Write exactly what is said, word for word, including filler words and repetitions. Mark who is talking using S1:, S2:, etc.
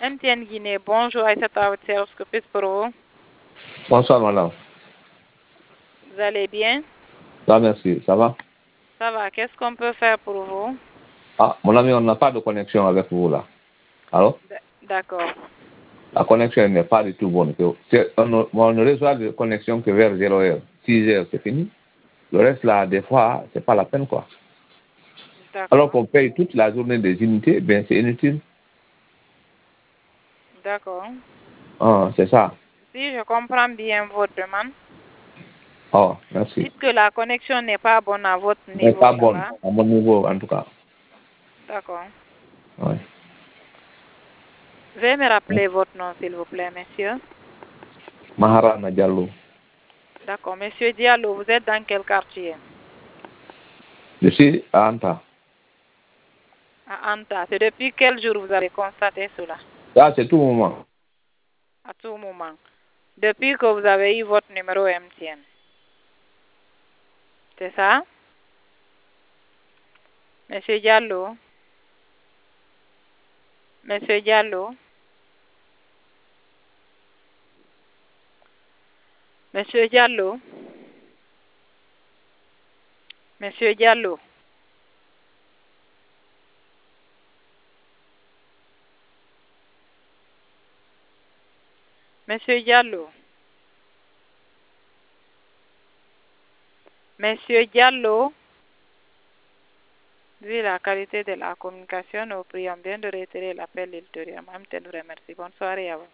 S1: M T N Guinée, bonjour, Aïssata Ouattara, ce que puis pour vous?
S2: Bonsoir, madame.
S1: Vous allez bien?
S2: Ça, merci. Ça va?
S1: Ça va. Qu'est-ce qu'on peut faire pour vous?
S2: Ah, mon ami, on n'a pas de connexion avec vous, là. Alors?
S1: D'accord.
S2: La connexion n'est pas du tout bonne. C'est- On, on ne reçoit de connexion que vers zéro heure. six heures, c'est fini. Le reste, là, des fois, c'est pas la peine, quoi. Alors
S1: D'accord.
S2: qu'on paye toute la journée des unités, ben c'est inutile.
S1: D'accord.
S2: Ah, c'est ça.
S1: Si je comprends bien votre demande,
S2: Oh, merci.
S1: dites que la connexion n'est pas bonne à votre
S2: n'est
S1: niveau,
S2: pas
S1: ça
S2: bonne,
S1: va?
S2: à mon niveau, en tout cas.
S1: D'accord.
S2: Ouais.
S1: Veuillez me rappeler votre nom, s'il vous plaît, monsieur.
S2: Maharana Diallo.
S1: D'accord. Monsieur Diallo, vous êtes dans quel quartier?
S2: Je suis à Anta.
S1: À Anta. C'est depuis quel jour vous avez constaté cela?
S2: Ça, c'est tout moment.
S1: À tout moment. Depuis que vous avez eu votre numéro M T N. C'est ça? Monsieur Diallo? Monsieur Diallo? Monsieur Diallo? Monsieur Diallo? Monsieur Diallo? Monsieur Diallo? Vu la qualité de la communication, nous prions bien de retirer l'appel ultérieurement. Je vous remercie. Bonne soirée à vous.